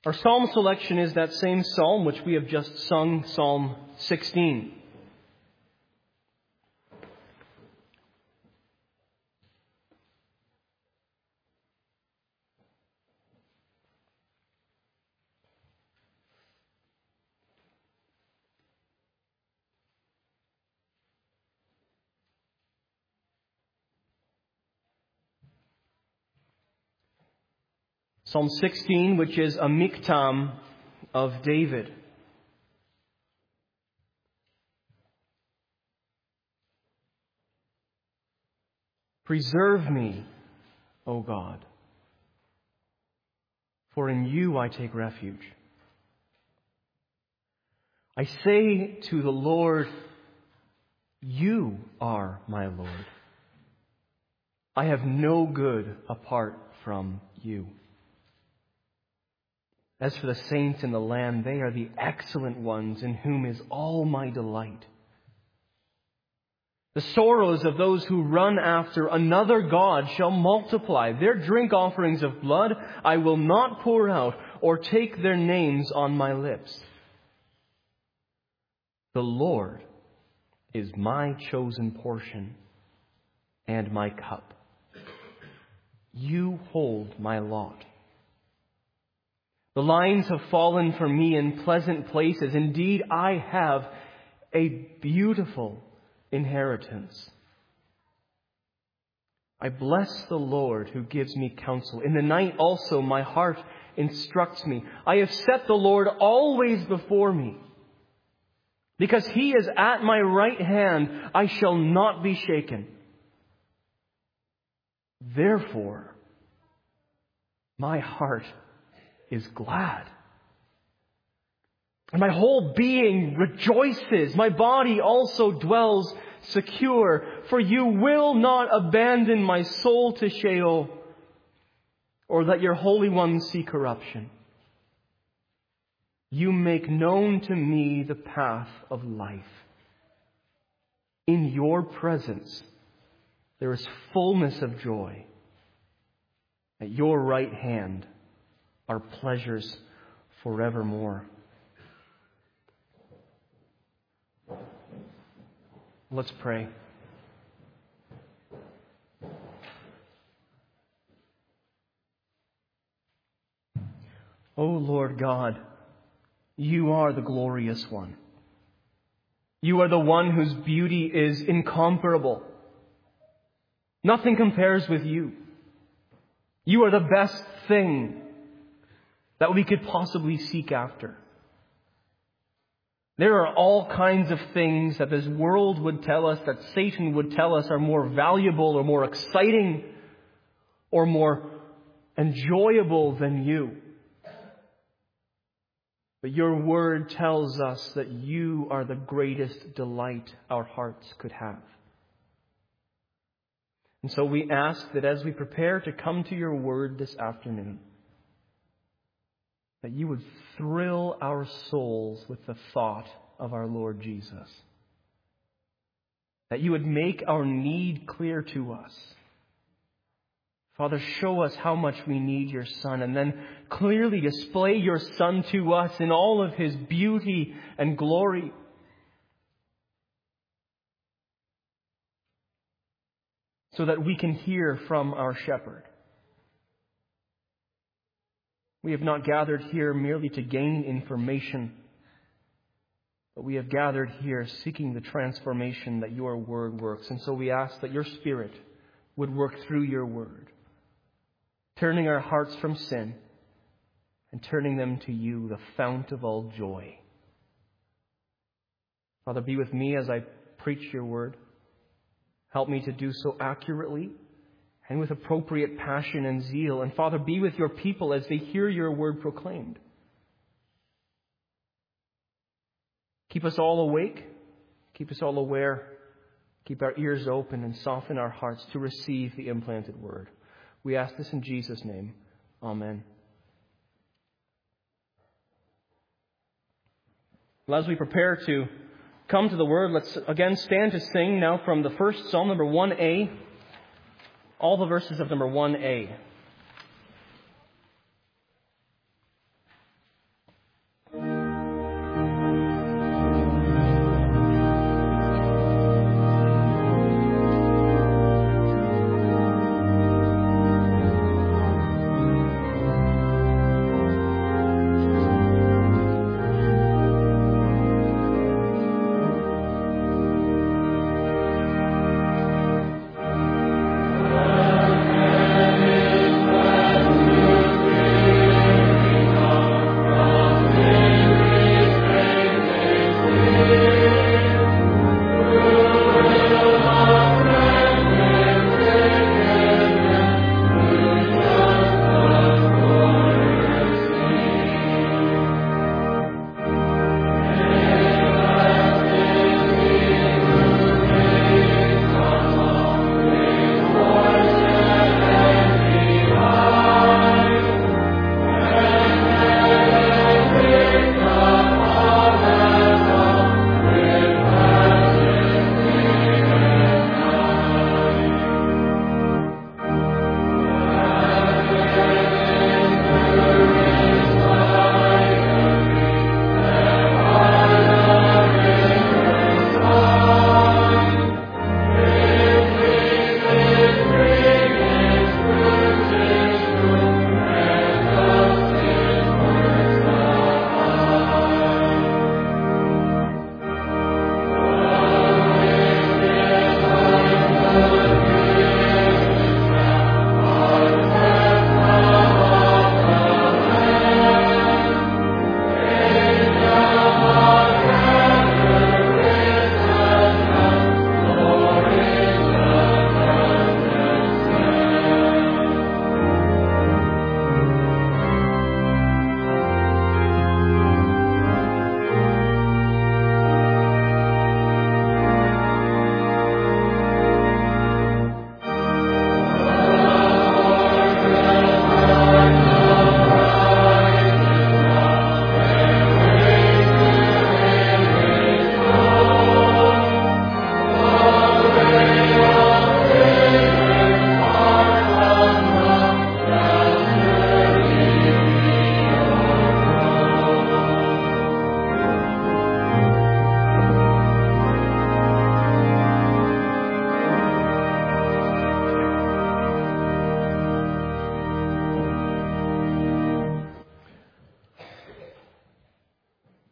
Our psalm selection is that same psalm which we have just sung, Psalm 16. Psalm 16, which is a miktam of David. Preserve me, O God, for in you I take refuge. I say to the Lord, you are my Lord. I have no good apart from you. As for the saints in the land, they are the excellent ones in whom is all my delight. The sorrows of those who run after another god shall multiply. Their drink offerings of blood I will not pour out, or take their names on my lips. The Lord is my chosen portion and my cup. You hold my lot. The lines have fallen for me in pleasant places. Indeed, I have a beautiful inheritance. I bless the Lord who gives me counsel. In the night also my heart instructs me. I have set the Lord always before me. Because He is at my right hand, I shall not be shaken. Therefore, my heart is glad, and my whole being rejoices. My body also dwells secure, for you will not abandon my soul to Sheol, or let your Holy One see corruption. You make known to me the path of life. In your presence there is fullness of joy. At your right hand are pleasures forevermore. Let's pray. O Lord God, you are the glorious one. You are the one whose beauty is incomparable. Nothing compares with you. You are the best thing that we could possibly seek after. There are all kinds of things that this world would tell us, that Satan would tell us are more valuable or more exciting or more enjoyable than you. But your word tells us that you are the greatest delight our hearts could have. And so we ask that as we prepare to come to your word this afternoon, that you would thrill our souls with the thought of our Lord Jesus. That you would make our need clear to us. Father, show us how much we need your Son, and then clearly display your Son to us in all of his beauty and glory. So that we can hear from our shepherd. We have not gathered here merely to gain information, but we have gathered here seeking the transformation that your word works. And so we ask that your Spirit would work through your word, turning our hearts from sin and turning them to you, the fount of all joy. Father, be with me as I preach your word. Help me to do so accurately and with appropriate passion and zeal. And Father, be with your people as they hear your word proclaimed. Keep us all awake. Keep us all aware. Keep our ears open and soften our hearts to receive the implanted word. We ask this in Jesus' name. Amen. Well, as we prepare to come to the word, let's again stand to sing now from the first Psalm, number 1a, all the verses of number 1a.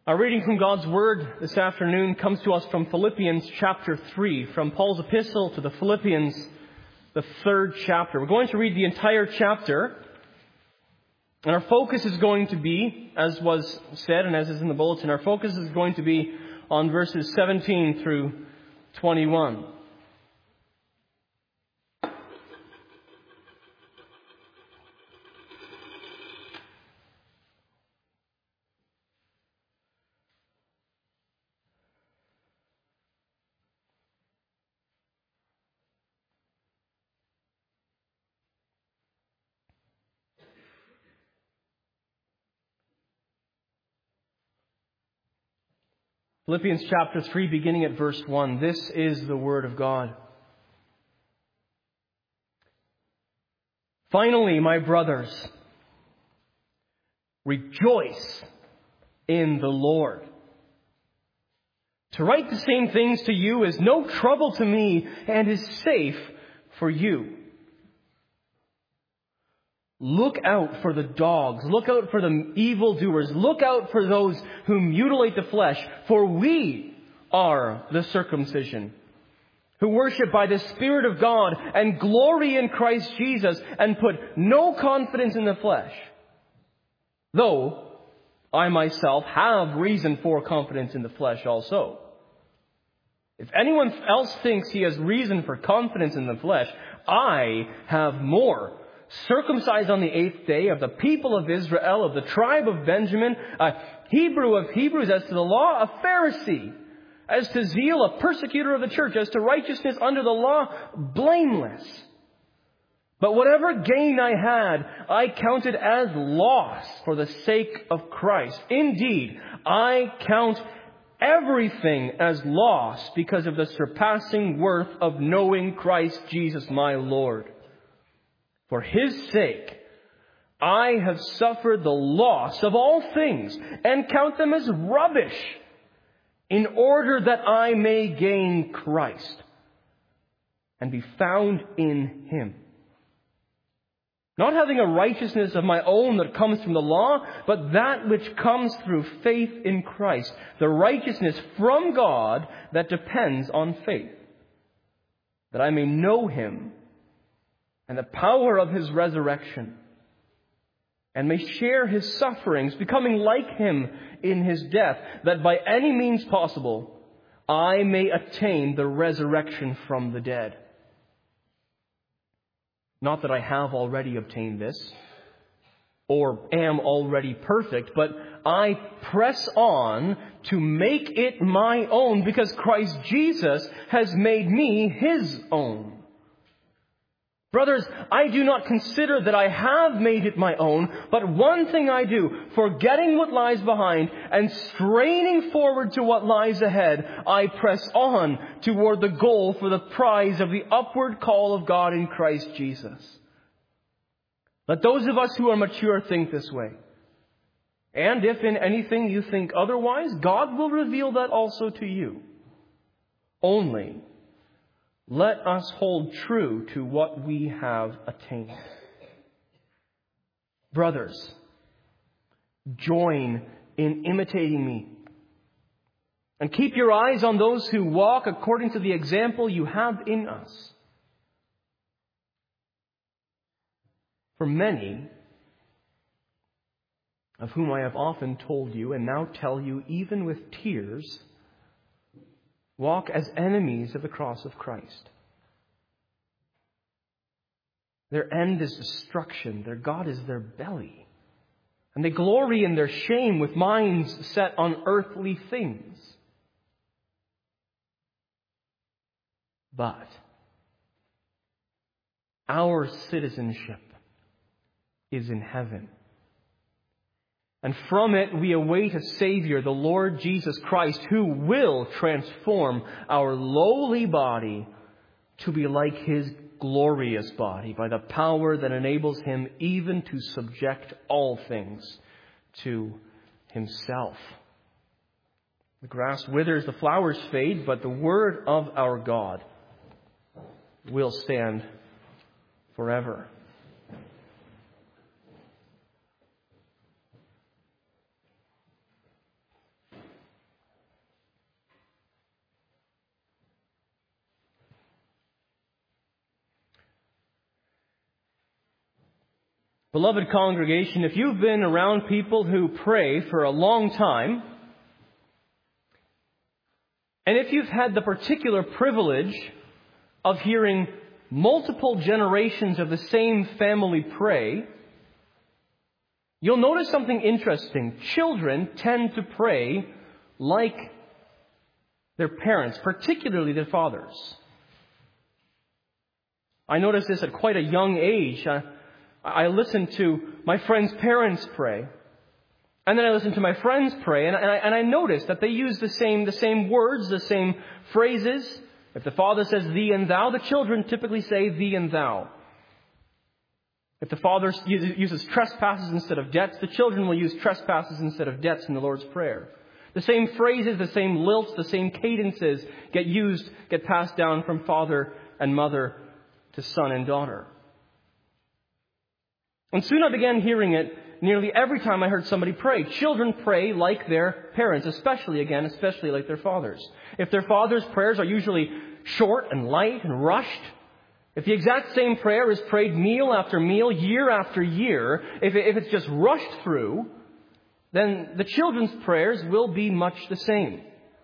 Our reading from God's Word this afternoon comes to us from Philippians chapter 3, from Paul's epistle to the Philippians, the 3rd chapter. We're going to read the entire chapter, and our focus is going to be, as was said and as is in the bulletin, our focus is going to be on verses 17 through 21. Philippians chapter 3, beginning at verse 1. This is the Word of God. Finally, my brothers, rejoice in the Lord. To write the same things to you is no trouble to me and is safe for you. Look out for the dogs. Look out for the evildoers. Look out for those who mutilate the flesh. For we are the circumcision, who worship by the Spirit of God and glory in Christ Jesus and put no confidence in the flesh. Though I myself have reason for confidence in the flesh also. If anyone else thinks he has reason for confidence in the flesh, I have more. Circumcised on the 8th day, of the people of Israel, of the tribe of Benjamin, a Hebrew of Hebrews, as to the law, a Pharisee, as to zeal, a persecutor of the church, as to righteousness under the law, blameless. But whatever gain I had, I counted as loss for the sake of Christ. Indeed, I count everything as loss because of the surpassing worth of knowing Christ Jesus my Lord. For His sake, I have suffered the loss of all things and count them as rubbish in order that I may gain Christ and be found in Him. Not having a righteousness of my own that comes from the law, but that which comes through faith in Christ, the righteousness from God that depends on faith, that I may know Him and the power of His resurrection, and may share His sufferings, becoming like Him in His death, that by any means possible I may attain the resurrection from the dead. Not that I have already obtained this, or am already perfect, but I press on to make it my own, because Christ Jesus has made me His own. Brothers, I do not consider that I have made it my own, but one thing I do, forgetting what lies behind and straining forward to what lies ahead, I press on toward the goal for the prize of the upward call of God in Christ Jesus. Let those of us who are mature think this way. And if in anything you think otherwise, God will reveal that also to you. Only let us hold true to what we have attained. Brothers, join in imitating me. And keep your eyes on those who walk according to the example you have in us. For many, of whom I have often told you, and now tell you even with tears, walk as enemies of the cross of Christ. Their end is destruction. Their God is their belly. And they glory in their shame with minds set on earthly things. But our citizenship is in heaven. And from it we await a Savior, the Lord Jesus Christ, who will transform our lowly body to be like His glorious body by the power that enables Him even to subject all things to Himself. The grass withers, the flowers fade, but the word of our God will stand forever. Beloved congregation, if you've been around people who pray for a long time, and if you've had the particular privilege of hearing multiple generations of the same family pray, you'll notice something interesting. Children tend to pray like their parents, particularly their fathers. I noticed this at quite a young age. I listened to my friends' parents pray. And then I listened to my friends pray, and I noticed that they use the same words, the same phrases. If the father says thee and thou, the children typically say thee and thou. If the father uses trespasses instead of debts, the children will use trespasses instead of debts in the Lord's Prayer. The same phrases, the same lilts, the same cadences get passed down from father and mother to son and daughter. And soon I began hearing it nearly every time I heard somebody pray. Children pray like their parents, especially like their fathers. If their fathers' prayers are usually short and light and rushed, if the exact same prayer is prayed meal after meal, year after year, if it's just rushed through, then the children's prayers will be much the same.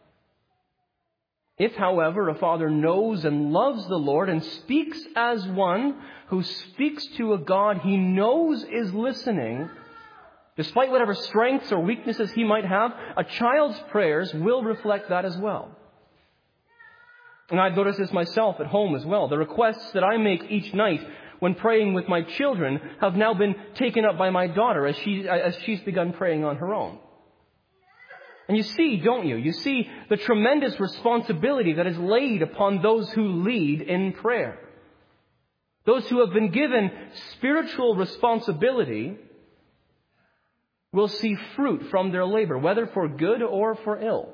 If, however, a father knows and loves the Lord and speaks as one who speaks to a God he knows is listening, despite whatever strengths or weaknesses he might have, a child's prayers will reflect that as well. And I've noticed this myself at home as well. The requests that I make each night when praying with my children have now been taken up by my daughter as she's begun praying on her own. And you see, don't you? You see the tremendous responsibility that is laid upon those who lead in prayer. Those who have been given spiritual responsibility will see fruit from their labor, whether for good or for ill.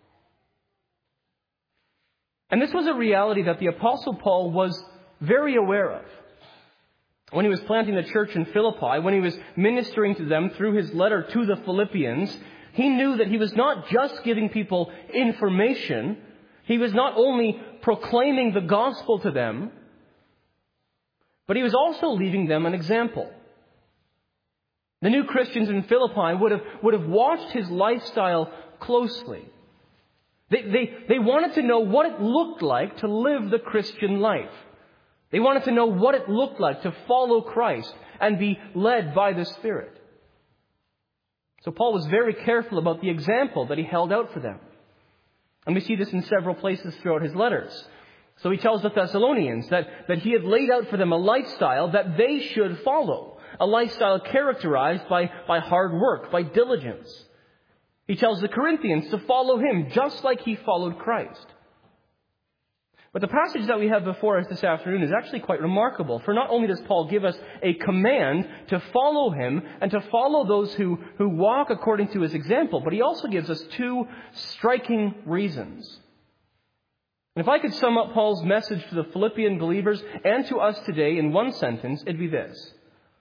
And this was a reality that the Apostle Paul was very aware of. When he was planting the church in Philippi, when he was ministering to them through his letter to the Philippians, he knew that he was not just giving people information. He was not only proclaiming the gospel to them, but he was also leaving them an example. The new Christians in Philippi would have watched his lifestyle closely. They wanted to know what it looked like to live the Christian life. They wanted to know what it looked like to follow Christ and be led by the Spirit. So Paul was very careful about the example that he held out for them. And we see this in several places throughout his letters. So he tells the Thessalonians that he had laid out for them a lifestyle that they should follow. A lifestyle characterized by hard work, by diligence. He tells the Corinthians to follow him just like he followed Christ. But the passage that we have before us this afternoon is actually quite remarkable. For not only does Paul give us a command to follow him and to follow those who walk according to his example, but he also gives us two striking reasons. And if I could sum up Paul's message to the Philippian believers and to us today in one sentence, it'd be this.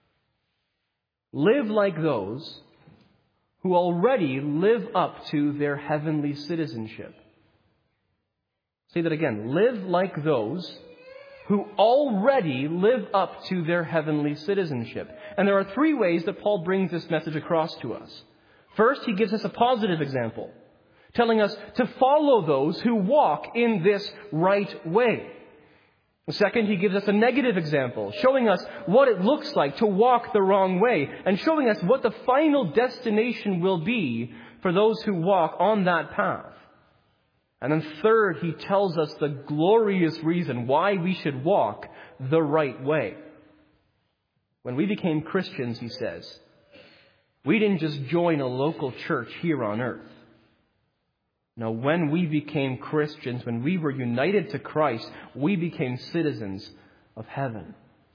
Live like those who already live up to their heavenly citizenship. Say that again. Live like those who already live up to their heavenly citizenship. And there are three ways that Paul brings this message across to us. First, he gives us a positive example, telling us to follow those who walk in this right way. Second, he gives us a negative example, showing us what it looks like to walk the wrong way, and showing us what the final destination will be for those who walk on that path. And then third, he tells us the glorious reason why we should walk the right way. When we became Christians, he says, we didn't just join a local church here on earth. No, when we became Christians, when we were united to Christ, we became citizens of heaven.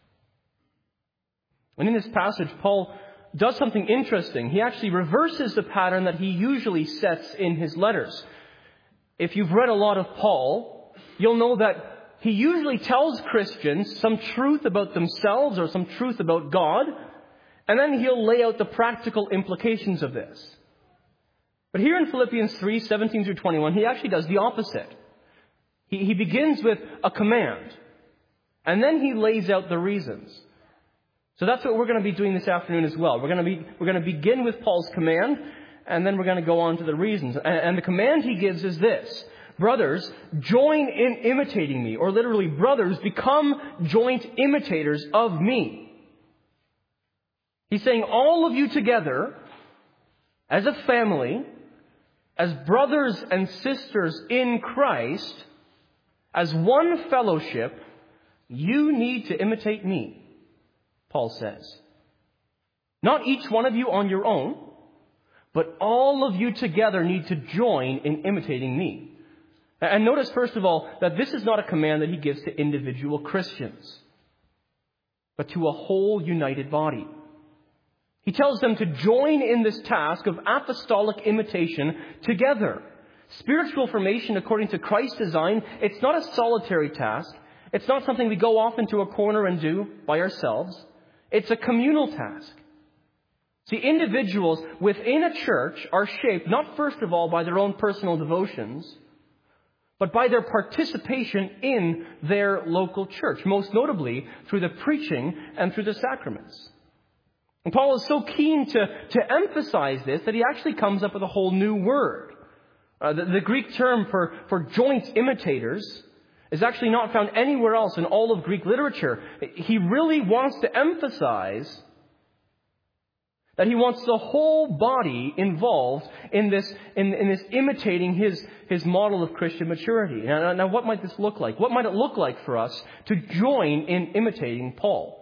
And in this passage, Paul does something interesting. He actually reverses the pattern that he usually sets in his letters. If you've read a lot of Paul, you'll know that he usually tells Christians some truth about themselves or some truth about God, and then he'll lay out the practical implications of this. But here in Philippians 3:17 through 21, he actually does the opposite. He begins with a command, and then he lays out the reasons. So that's what we're going to be doing this afternoon as well. We're going to begin with Paul's command, and then we're going to go on to the reasons. And the command he gives is this: brothers, join in imitating me. Or literally, brothers, become joint imitators of me. He's saying all of you together, as a family, as brothers and sisters in Christ, as one fellowship, you need to imitate me, Paul says. Not each one of you on your own, but all of you together need to join in imitating me. And notice, first of all, that this is not a command that he gives to individual Christians, but to a whole united body. He tells them to join in this task of apostolic imitation together. Spiritual formation, according to Christ's design, it's not a solitary task. It's not something we go off into a corner and do by ourselves. It's a communal task. See, individuals within a church are shaped not first of all by their own personal devotions, but by their participation in their local church, most notably through the preaching and through the sacraments. And Paul is so keen to emphasize this that he actually comes up with a whole new word. The Greek term for joint imitators is actually not found anywhere else in all of Greek literature. He really wants to emphasize that he wants the whole body involved in this imitating his model of Christian maturity. Now, what might this look like? What might it look like for us to join in imitating Paul?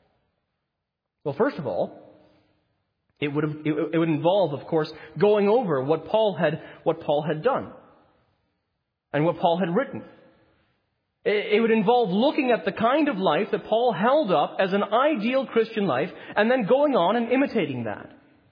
Well, first of all, it would involve, of course, going over what Paul had done and what Paul had written. It would involve looking at the kind of life that Paul held up as an ideal Christian life and then going on and imitating that.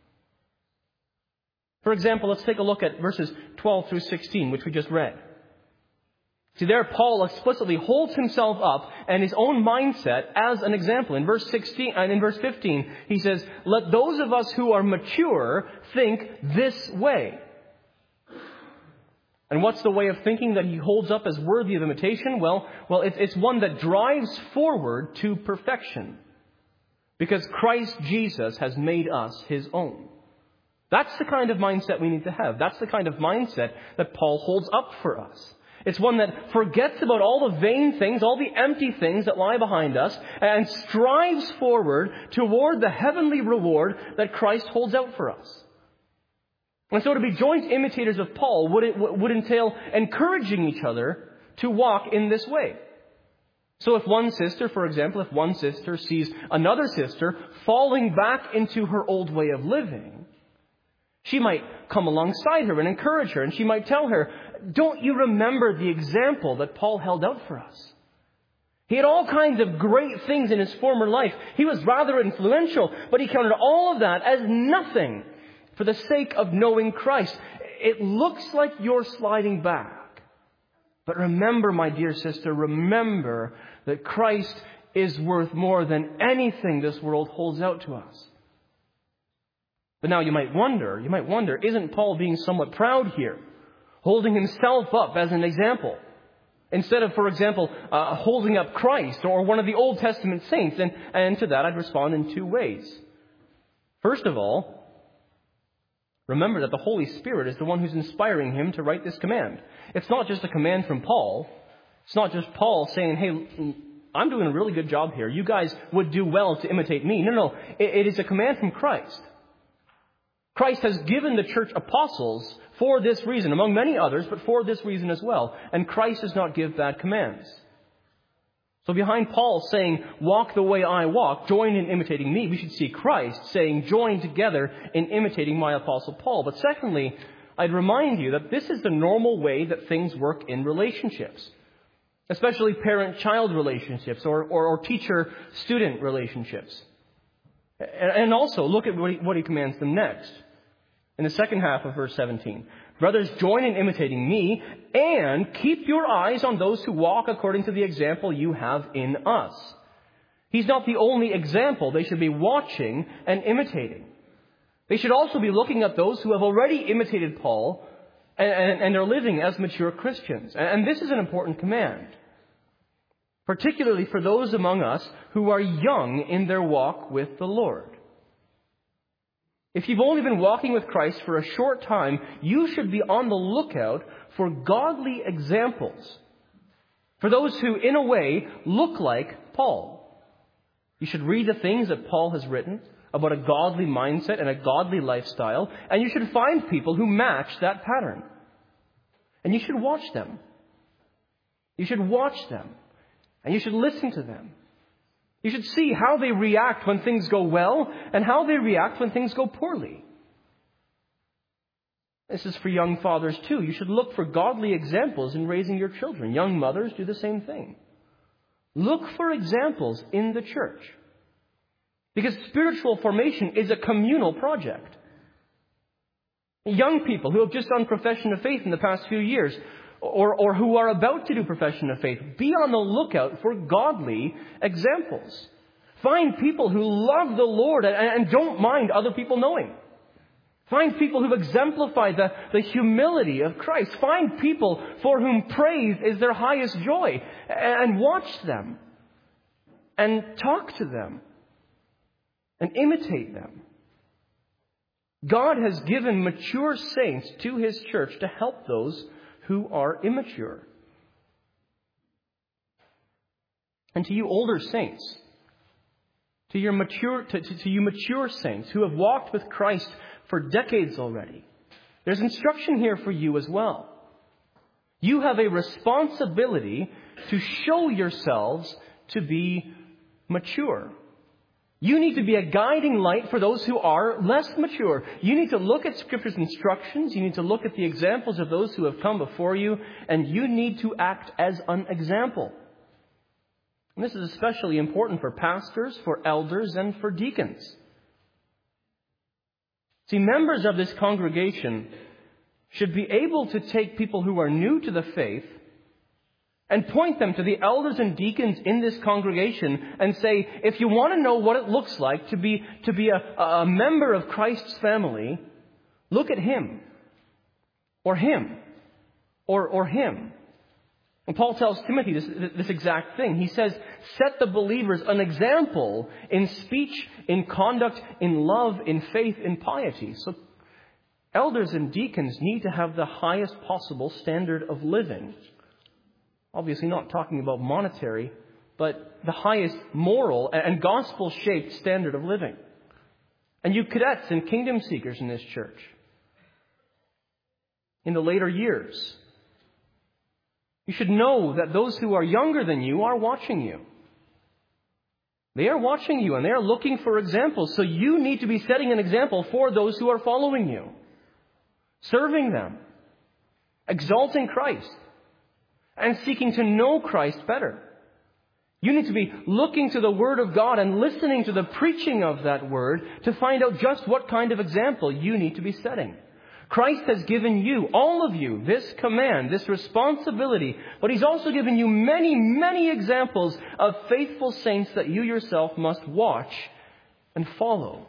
For example, let's take a look at verses 12 through 16, which we just read. See, there Paul explicitly holds himself up and his own mindset as an example. In verse 16 and in verse 15, he says, "Let those of us who are mature think this way." And what's the way of thinking that he holds up as worthy of imitation? Well, it's one that drives forward to perfection, because Christ Jesus has made us his own. That's the kind of mindset we need to have. That's the kind of mindset that Paul holds up for us. It's one that forgets about all the vain things, all the empty things that lie behind us, and strives forward toward the heavenly reward that Christ holds out for us. And so to be joint imitators of Paul would entail encouraging each other to walk in this way. So if one sister, for example, if one sister sees another sister falling back into her old way of living, she might come alongside her and encourage her, and she might tell her, "Don't you remember the example that Paul held out for us? He had all kinds of great things in his former life. He was rather influential, but he counted all of that as nothing for the sake of knowing Christ. It looks like you're sliding back. But remember, my dear sister, remember that Christ is worth more than anything this world holds out to us." But now you might wonder, isn't Paul being somewhat proud here, holding himself up as an example, instead of, for example, holding up Christ or one of the Old Testament saints? And to that I'd respond in two ways. First of all, remember that the Holy Spirit is the one who's inspiring him to write this command. It's not just a command from Paul. It's not just Paul saying, "Hey, I'm doing a really good job here. You guys would do well to imitate me." No. It is a command from Christ. Christ has given the church apostles for this reason, among many others, but for this reason as well. And Christ does not give bad commands. So behind Paul saying, "Walk the way I walk, join in imitating me," we should see Christ saying, "Join together in imitating my apostle Paul." But secondly, I'd remind you that this is the normal way that things work in relationships, especially parent-child relationships or teacher-student relationships. And also, look at what he commands them next. In the second half of verse 17, "Brothers, join in imitating me and keep your eyes on those who walk according to the example you have in us." He's not the only example they should be watching and imitating. They should also be looking at those who have already imitated Paul and are living as mature Christians. And this is an important command. particularly for those among us who are young in their walk with the Lord. If you've only been walking with Christ for a short time, you should be on the lookout for godly examples, for those who, in a way, look like Paul. You should read the things that Paul has written about a godly mindset and a godly lifestyle, and you should find people who match that pattern. And you should watch them. You should watch them. And you should listen to them. You should see how they react when things go well and how they react when things go poorly. This is for young fathers too. You should look for godly examples in raising your children. Young mothers do the same thing. Look for examples in the church. Because spiritual formation is a communal project. Young people who have just done profession of faith in the past few years, or who are about to do profession of faith, be on the lookout for godly examples. Find people who love the Lord and don't mind other people knowing. Find people who exemplify the humility of Christ. Find people for whom praise is their highest joy. And watch them. And talk to them. And imitate them. God has given mature saints to His church to help those who are immature. And to you older saints, to you mature saints who have walked with Christ for decades already, there's instruction here for you as well. You have a responsibility to show yourselves to be mature. You need to be a guiding light for those who are less mature. You need to look at Scripture's instructions. You need to look at the examples of those who have come before you. And you need to act as an example. And this is especially important for pastors, for elders, and for deacons. See, members of this congregation should be able to take people who are new to the faith and point them to the elders and deacons in this congregation and say, if you want to know what it looks like to be a member of Christ's family, look at him. Or him. Or him. And Paul tells Timothy this exact thing. He says, set the believers an example in speech, in conduct, in love, in faith, in piety. So elders and deacons need to have the highest possible standard of living. Obviously not talking about monetary, but the highest moral and gospel-shaped standard of living. And you cadets and kingdom seekers in this church, in the later years, you should know that those who are younger than you are watching you. They are watching you and they are looking for examples. So you need to be setting an example for those who are following you. Serving them. Exalting Christ. And seeking to know Christ better. You need to be looking to the Word of God and listening to the preaching of that Word to find out just what kind of example you need to be setting. Christ has given you, all of you, this command, this responsibility, but He's also given you many, many examples of faithful saints that you yourself must watch and follow.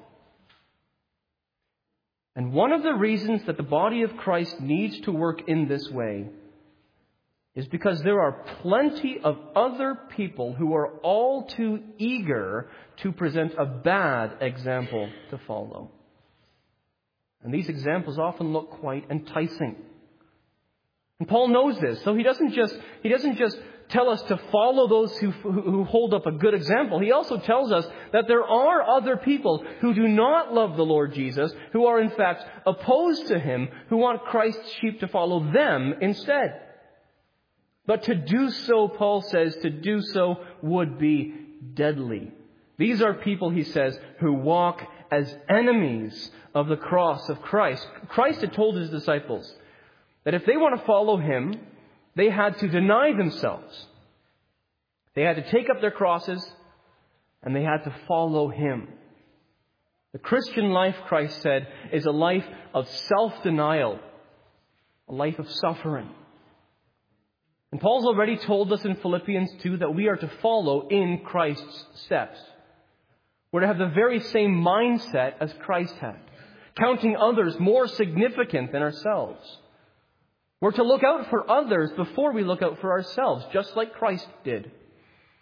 And one of the reasons that the body of Christ needs to work in this way is because there are plenty of other people who are all too eager to present a bad example to follow. And these examples often look quite enticing. And Paul knows this, so he doesn't just tell us to follow those who hold up a good example. He also tells us that there are other people who do not love the Lord Jesus, who are in fact opposed to Him, who want Christ's sheep to follow them instead. But to do so, Paul says, to do so would be deadly. These are people, he says, who walk as enemies of the cross of Christ. Christ had told His disciples that if they want to follow Him, they had to deny themselves. They had to take up their crosses and they had to follow Him. The Christian life, Christ said, is a life of self-denial, a life of suffering. And Paul's already told us in Philippians 2 that we are to follow in Christ's steps. We're to have the very same mindset as Christ had, counting others more significant than ourselves. We're to look out for others before we look out for ourselves, just like Christ did.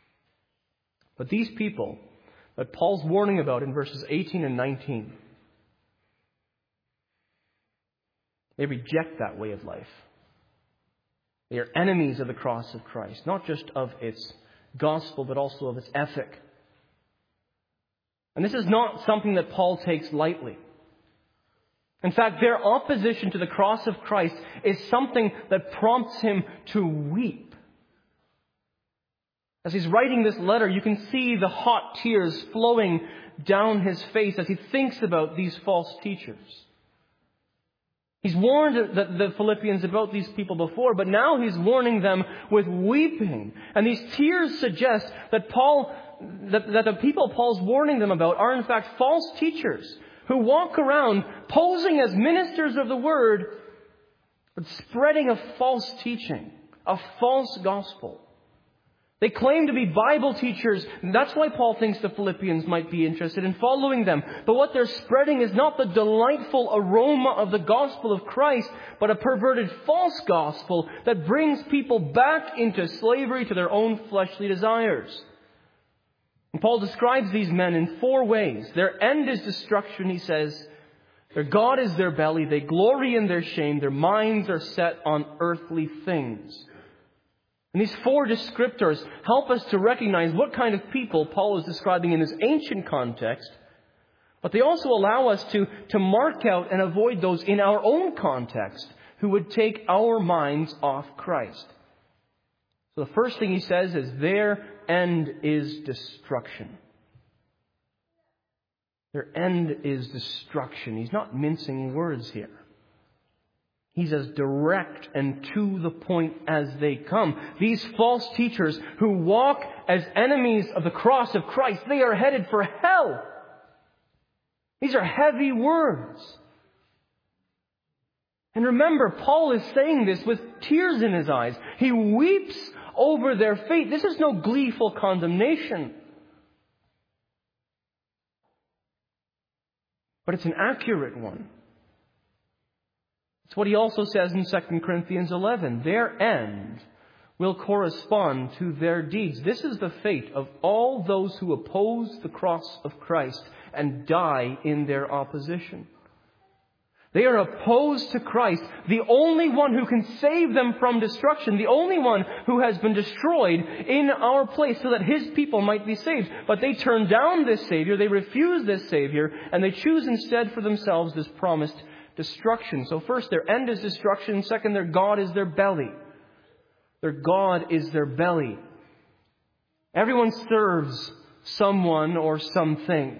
But these people that Paul's warning about in verses 18 and 19, they reject that way of life. They are enemies of the cross of Christ, not just of its gospel, but also of its ethic. And this is not something that Paul takes lightly. In fact, their opposition to the cross of Christ is something that prompts him to weep. As he's writing this letter, you can see the hot tears flowing down his face as he thinks about these false teachers. He's warned the Philippians about these people before, but now he's warning them with weeping. And these tears suggest that the people Paul's warning them about are in fact false teachers who walk around posing as ministers of the word, but spreading a false teaching, a false gospel. They claim to be Bible teachers, and that's why Paul thinks the Philippians might be interested in following them. But what they're spreading is not the delightful aroma of the gospel of Christ, but a perverted false gospel that brings people back into slavery to their own fleshly desires. And Paul describes these men in 4 ways. Their end is destruction, he says. Their God is their belly. They glory in their shame. Their minds are set on earthly things. And these 4 descriptors help us to recognize what kind of people Paul is describing in this ancient context. But they also allow us to mark out and avoid those in our own context who would take our minds off Christ. So the first thing he says is their end is destruction. Their end is destruction. He's not mincing words here. He's as direct and to the point as they come. These false teachers who walk as enemies of the cross of Christ, they are headed for hell. These are heavy words. And remember, Paul is saying this with tears in his eyes. He weeps over their fate. This is no gleeful condemnation. But it's an accurate one. It's what he also says in 2 Corinthians 11. Their end will correspond to their deeds. This is the fate of all those who oppose the cross of Christ and die in their opposition. They are opposed to Christ, the only one who can save them from destruction, the only one who has been destroyed in our place so that his people might be saved. But they turn down this Savior, they refuse this Savior, and they choose instead for themselves this promised destruction. So first, their end is destruction. Second, their God is their belly. Their God is their belly. Everyone serves someone or something.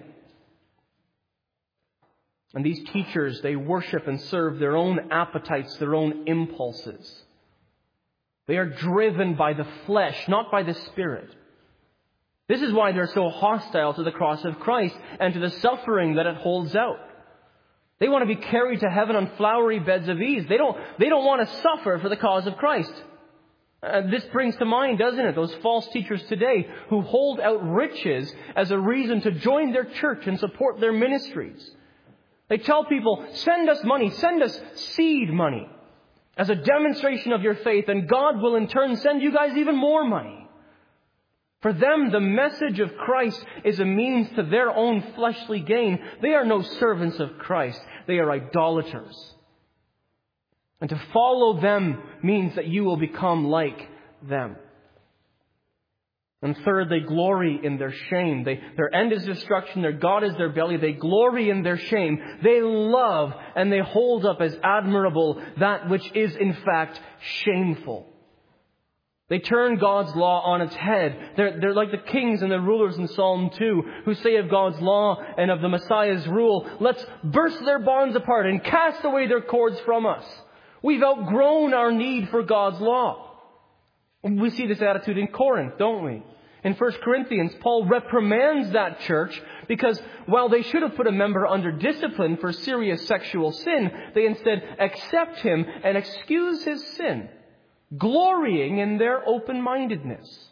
And these teachers, they worship and serve their own appetites, their own impulses. They are driven by the flesh, not by the Spirit. This is why they're so hostile to the cross of Christ and to the suffering that it holds out. They want to be carried to heaven on flowery beds of ease. They don't want to suffer for the cause of Christ. This brings to mind, doesn't it, those false teachers today who hold out riches as a reason to join their church and support their ministries. They tell people, send us money, send us seed money as a demonstration of your faith, and God will in turn send you guys even more money. For them, the message of Christ is a means to their own fleshly gain. They are no servants of Christ. They are idolaters. And to follow them means that you will become like them. And third, they glory in their shame. Their end is destruction. Their God is their belly. They glory in their shame. They love and they hold up as admirable that which is in fact shameful. They turn God's law on its head. They're like the kings and the rulers in Psalm 2 who say of God's law and of the Messiah's rule, let's burst their bonds apart and cast away their cords from us. We've outgrown our need for God's law. We see this attitude in Corinth, don't we? In 1 Corinthians, Paul reprimands that church because while they should have put a member under discipline for serious sexual sin, they instead accept him and excuse his sin, glorying in their open-mindedness.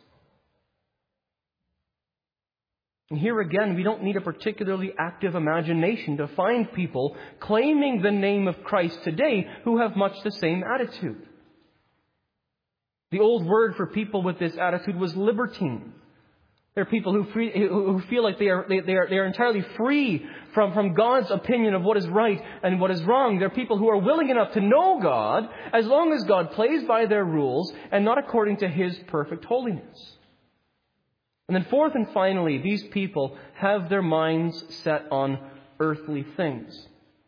And here again, we don't need a particularly active imagination to find people claiming the name of Christ today who have much the same attitude. The old word for people with this attitude was libertine. There are people who feel like they are entirely free from God's opinion of what is right and what is wrong. There are people who are willing enough to know God as long as God plays by their rules and not according to His perfect holiness. And then fourth and finally, these people have their minds set on earthly things.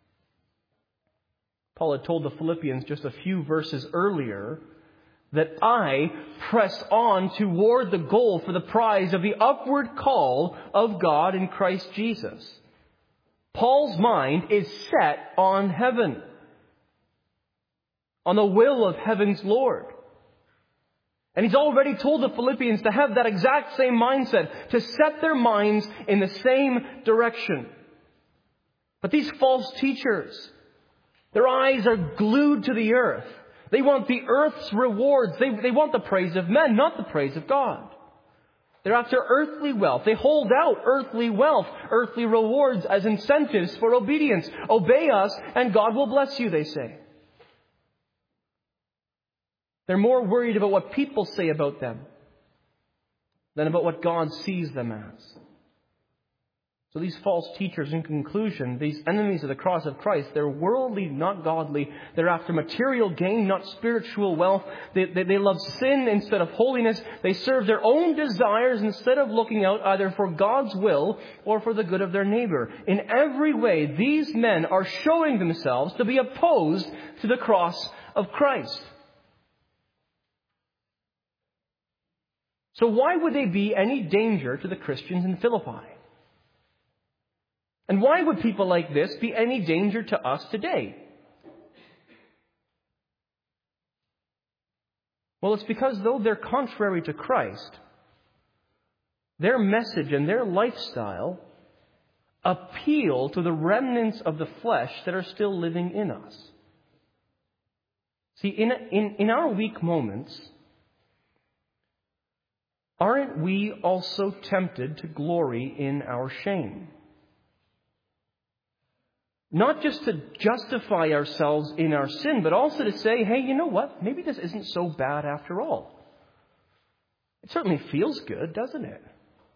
Paul had told the Philippians just a few verses earlier that I press on toward the goal for the prize of the upward call of God in Christ Jesus. Paul's mind is set on heaven, on the will of heaven's Lord. And he's already told the Philippians to have that exact same mindset, to set their minds in the same direction. But these false teachers, their eyes are glued to the earth. They want the earth's rewards. They want the praise of men, not the praise of God. They're after earthly wealth. They hold out earthly wealth, earthly rewards as incentives for obedience. Obey us and God will bless you, they say. They're more worried about what people say about them than about what God sees them as. So these false teachers, in conclusion, these enemies of the cross of Christ, they're worldly, not godly. They're after material gain, not spiritual wealth. They love sin instead of holiness. They serve their own desires instead of looking out either for God's will or for the good of their neighbor. In every way, these men are showing themselves to be opposed to the cross of Christ. So why would they be any danger to the Christians in Philippi? And why would people like this be any danger to us today? Well, it's because though they're contrary to Christ, their message and their lifestyle appeal to the remnants of the flesh that are still living in us. See, in our weak moments, aren't we also tempted to glory in our shame? Not just to justify ourselves in our sin, but also to say, hey, you know what? Maybe this isn't so bad after all. It certainly feels good, doesn't it?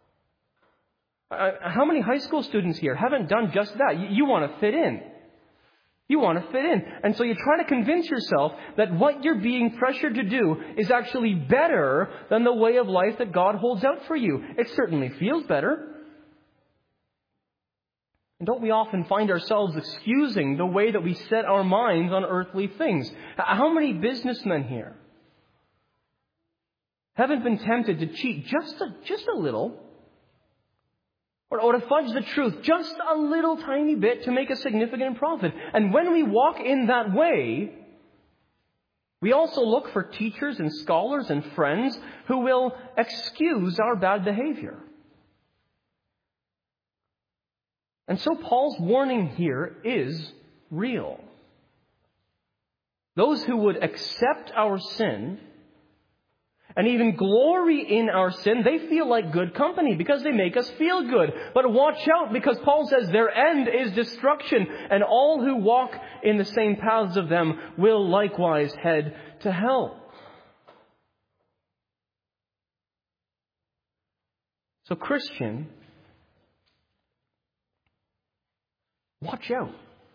How many high school students here haven't done just that? You want to fit in. You want to fit in. And so you try to convince yourself that what you're being pressured to do is actually better than the way of life that God holds out for you. It certainly feels better. And don't we often find ourselves excusing the way that we set our minds on earthly things? How many businessmen here haven't been tempted to cheat just a little? Or to fudge the truth just a little tiny bit to make a significant profit? And when we walk in that way, we also look for teachers and scholars and friends who will excuse our bad behavior. And so Paul's warning here is real. Those who would accept our sin and even glory in our sin, they feel like good company because they make us feel good. But watch out, because Paul says their end is destruction, and all who walk in the same paths of them will likewise head to hell. So Christian, watch out.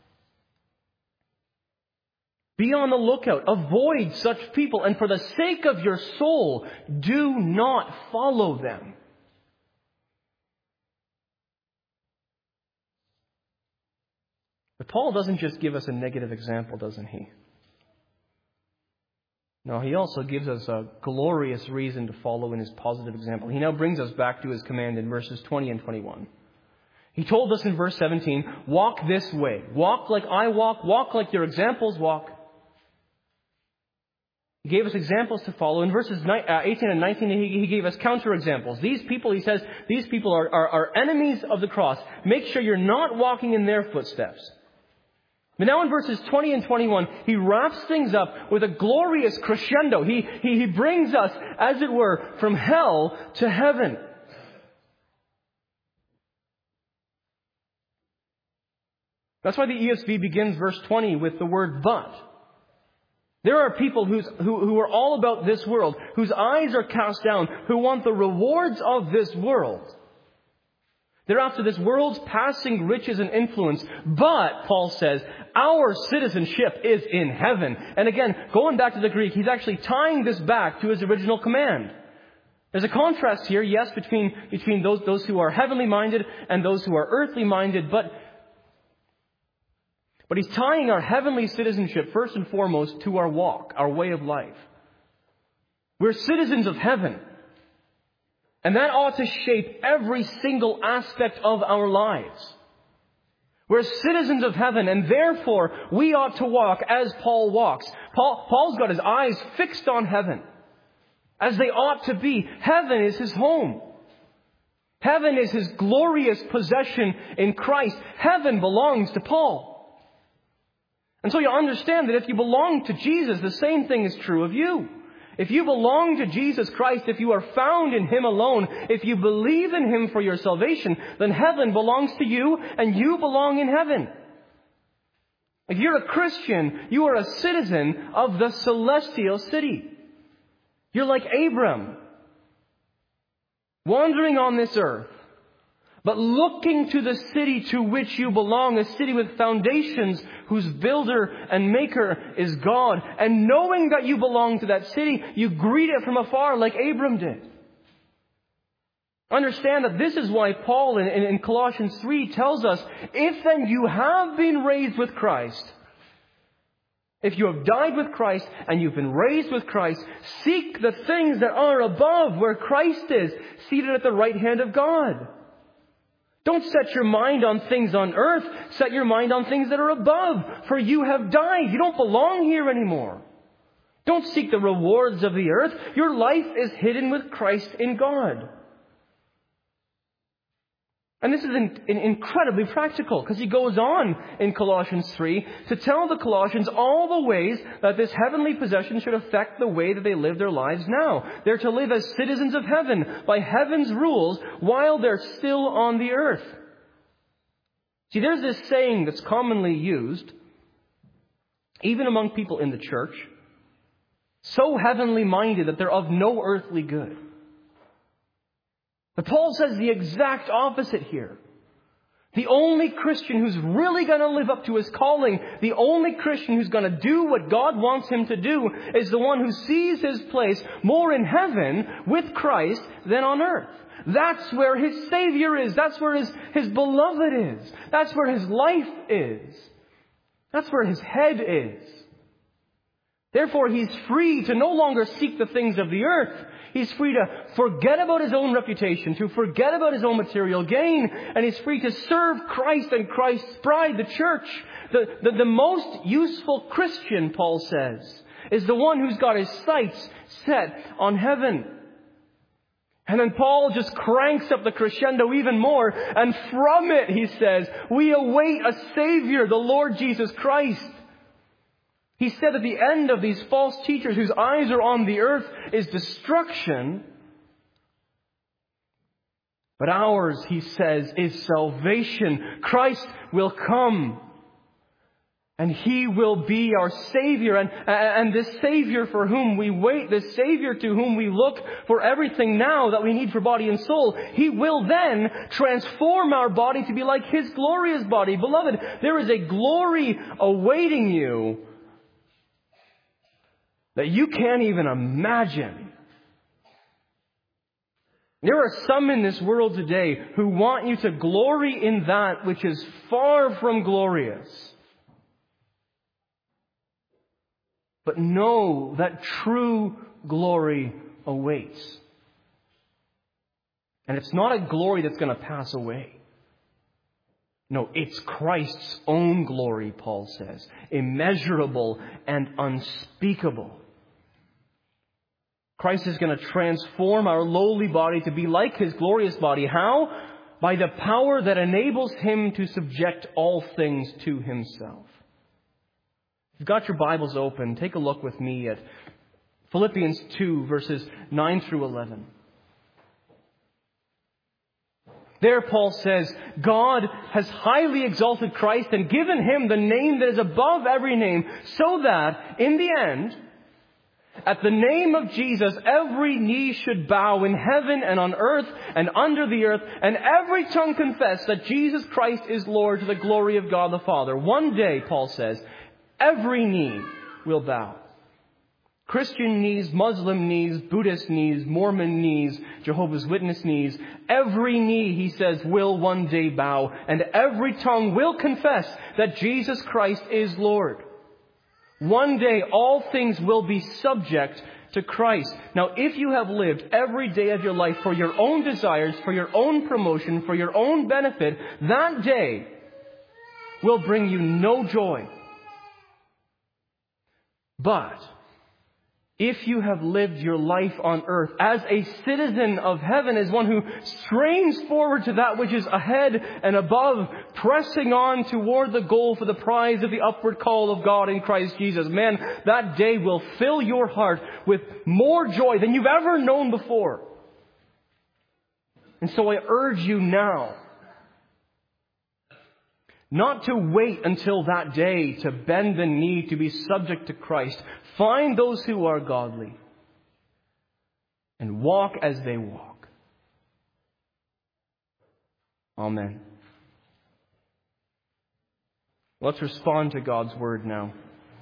Be on the lookout. Avoid such people. And for the sake of your soul, do not follow them. But Paul doesn't just give us a negative example, doesn't he? No, he also gives us a glorious reason to follow in his positive example. He now brings us back to his command in verses 20 and 21. He told us in verse 17, walk this way. Walk like I walk. Walk like your examples walk. He gave us examples to follow. In verses 18 and 19, he gave us counterexamples. These people, he says, these people are enemies of the cross. Make sure you're not walking in their footsteps. But now in verses 20 and 21, he wraps things up with a glorious crescendo. He brings us, as it were, from hell to heaven. That's why the ESV begins verse 20 with the word but. There are people who are all about this world, whose eyes are cast down, who want the rewards of this world. They're after this world's passing riches and influence. But, Paul says, our citizenship is in heaven. And again, going back to the Greek, he's actually tying this back to his original command. There's a contrast here, yes, between those who are heavenly minded and those who are earthly minded, but he's tying our heavenly citizenship first and foremost to our walk, our way of life. We're citizens of heaven. And that ought to shape every single aspect of our lives. We're citizens of heaven, and therefore we ought to walk as Paul walks. Paul's got his eyes fixed on heaven, as they ought to be. Heaven is his home. Heaven is his glorious possession in Christ. Heaven belongs to Paul. And so you understand that if you belong to Jesus, the same thing is true of you. If you belong to Jesus Christ, if you are found in Him alone, if you believe in Him for your salvation, then heaven belongs to you and you belong in heaven. If you're a Christian, you are a citizen of the celestial city. You're like Abram, wandering on this earth, but looking to the city to which you belong, a city with foundations whose builder and maker is God. And knowing that you belong to that city, you greet it from afar like Abram did. Understand that this is why Paul in Colossians 3 tells us, if then you have been raised with Christ, if you have died with Christ and you've been raised with Christ, seek the things that are above where Christ is, seated at the right hand of God. Don't set your mind on things on earth. Set your mind on things that are above. For you have died. You don't belong here anymore. Don't seek the rewards of the earth. Your life is hidden with Christ in God. And this is incredibly practical, because he goes on in Colossians 3 to tell the Colossians all the ways that this heavenly possession should affect the way that they live their lives now. They're to live as citizens of heaven by heaven's rules while they're still on the earth. See, there's this saying that's commonly used, even among people in the church, so heavenly minded that they're of no earthly good. But Paul says the exact opposite here. The only Christian who's really going to live up to his calling, the only Christian who's going to do what God wants him to do, is the one who sees his place more in heaven with Christ than on earth. That's where his Savior is. That's where his beloved is. That's where his life is. That's where his head is. Therefore, he's free to no longer seek the things of the earth. He's free to forget about his own reputation, to forget about his own material gain, and he's free to serve Christ and Christ's bride, the church. The most useful Christian, Paul says, is the one who's got his sights set on heaven. And then Paul just cranks up the crescendo even more, and from it, he says, we await a Savior, the Lord Jesus Christ. He said at the end of these false teachers whose eyes are on the earth is destruction. But ours, he says, is salvation. Christ will come. And He will be our Savior. And this Savior for whom we wait, this Savior to whom we look for everything now that we need for body and soul, He will then transform our body to be like His glorious body. Beloved, there is a glory awaiting you that you can't even imagine. There are some in this world today who want you to glory in that which is far from glorious. But know that true glory awaits. And it's not a glory that's going to pass away. No, it's Christ's own glory, Paul says. Immeasurable and unspeakable. Christ is going to transform our lowly body to be like His glorious body. How? By the power that enables Him to subject all things to Himself. If you've got your Bibles open, take a look with me at Philippians 2, verses 9 through 11. There, Paul says, God has highly exalted Christ and given Him the name that is above every name, so that, in the end, at the name of Jesus, every knee should bow in heaven and on earth and under the earth, and every tongue confess that Jesus Christ is Lord, to the glory of God the Father. One day, Paul says, every knee will bow. Christian knees, Muslim knees, Buddhist knees, Mormon knees, Jehovah's Witness knees. Every knee, he says, will one day bow, and every tongue will confess that Jesus Christ is Lord. One day, all things will be subject to Christ. Now, if you have lived every day of your life for your own desires, for your own promotion, for your own benefit, that day will bring you no joy. But if you have lived your life on earth as a citizen of heaven, as one who strains forward to that which is ahead and above, pressing on toward the goal for the prize of the upward call of God in Christ Jesus, man, that day will fill your heart with more joy than you've ever known before. And so I urge you now not to wait until that day to bend the knee to be subject to Christ. Find those who are godly and walk as they walk. Amen. Let's respond to God's word now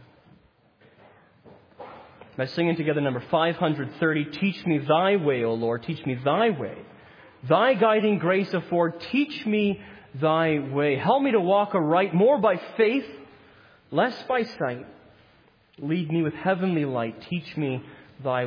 by singing together number 530, Teach me thy way, O Lord, teach me thy way. Thy guiding grace afford, teach me thy way. Help me to walk aright, more by faith, less by sight. Lead me with heavenly light. Teach me thy